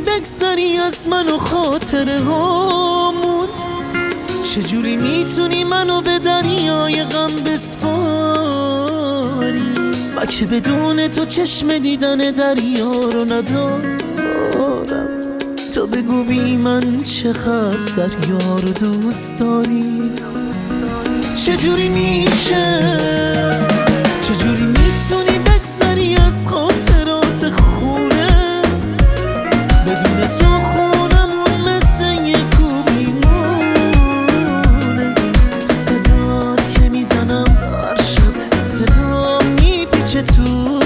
بگذری از من و خاطره هامون؟ چجوری میتونی منو به دریای غم بسپاری؟ و که بدون تو چشم دیدن دریا رو ندارم. تو بگو بی من چقدر دریا رو دوست داری؟ چجوری میشه؟ چجوری میتونی بگذری از خاطرات خونه؟ بدون تو خونمون مثل یک کوه میمونه. صدات که میزنم هر شب صدا میپیچه تو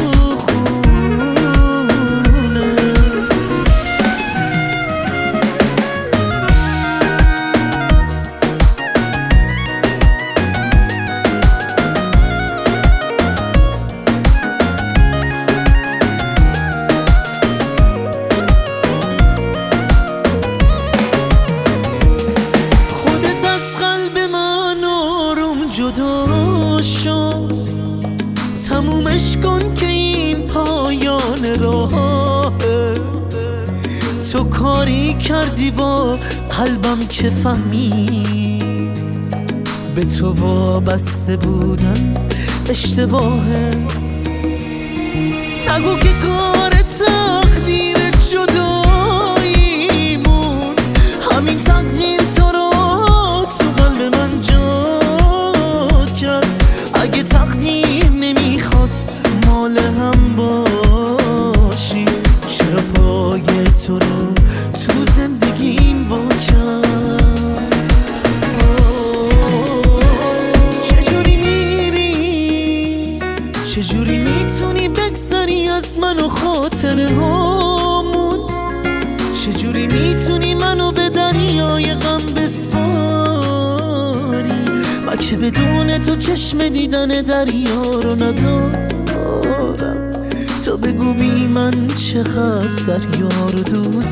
جدا شو. تمومش کن که این پایان راهه. تو کاری کردی با قلبم که فهمید به تو وابسته بودن اشتباهه. نگو که کار تقدیر جداییمون همین تقدیر تو رو تو قلب من اگه تقدیر نمیخواست مال هم باشی، چرا پای تو رو تو زندگیم وا کرد؟ چجوری میری؟ چجوری میتونی بگذری از من و خاطره هامون؟ چجوری میتونی منو به دریای غم بسپاری؟ و که بدون تو چشم دیدن دریا رو ندارم. تو بگو بی من چقدر دریا رو دوست